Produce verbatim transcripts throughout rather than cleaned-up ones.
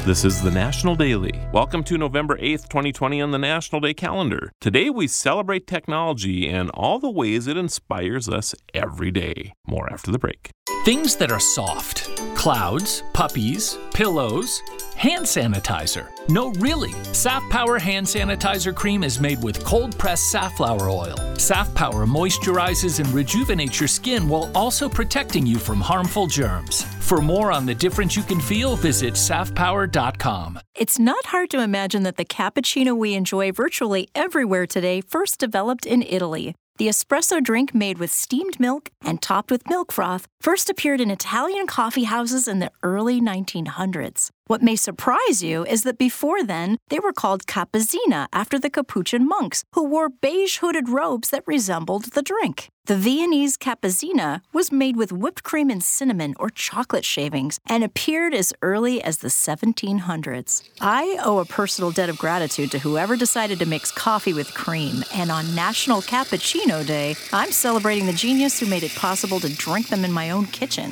This is the National Daily. Welcome to November eighth, twenty twenty on the National Day calendar. Today we celebrate technology and all the ways it inspires us every day. More after the break. Things that are soft. Clouds, puppies, pillows, hand sanitizer. No, really. Saff Power hand sanitizer cream is made with cold-pressed safflower oil. Saff Power moisturizes and rejuvenates your skin while also protecting you from harmful germs. For more on the difference you can feel, visit saff power dot com. It's not hard to imagine that the cappuccino we enjoy virtually everywhere today first developed in Italy. The espresso drink made with steamed milk and topped with milk froth first appeared in Italian coffee houses in the early nineteen hundreds. What may surprise you is that before then, they were called cappuccina after the Capuchin monks, who wore beige hooded robes that resembled the drink. The Viennese cappuccina was made with whipped cream and cinnamon or chocolate shavings and appeared as early as the seventeen hundreds. I owe a personal debt of gratitude to whoever decided to mix coffee with cream, and on National Cappuccino Day, I'm celebrating the genius who made it possible to drink them in my own kitchen.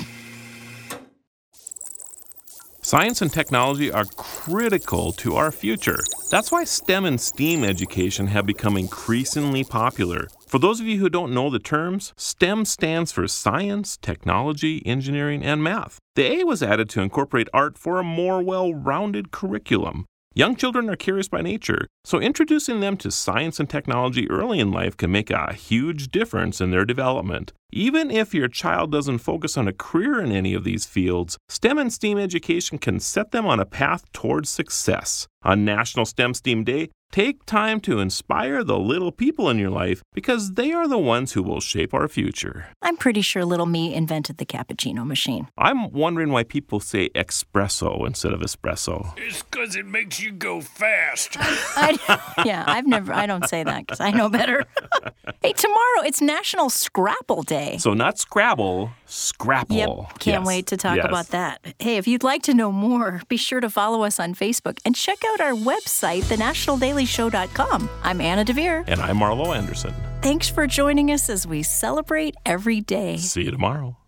Science and technology are critical to our future. That's why STEM and STEAM education have become increasingly popular. For those of you who don't know the terms, STEM stands for science, technology, engineering, and math. The A was added to incorporate art for a more well-rounded curriculum. Young children are curious by nature, so introducing them to science and technology early in life can make a huge difference in their development. Even if your child doesn't focus on a career in any of these fields, STEM and STEAM education can set them on a path towards success. On National STEM STEAM Day, take time to inspire the little people in your life because they are the ones who will shape our future. I'm pretty sure little me invented the cappuccino machine. I'm wondering why people say espresso instead of espresso. It's because it makes you go fast. I, yeah, I've never, I don't say that because I know better. Hey, tomorrow it's National Scrapple Day. So not Scrabble, Scrapple. Yep, can't yes. wait to talk yes. about that. Hey, if you'd like to know more, be sure to follow us on Facebook and check out our website, the national daily show dot com. I'm Anna DeVere. And I'm Marlo Anderson. Thanks for joining us as we celebrate every day. See you tomorrow.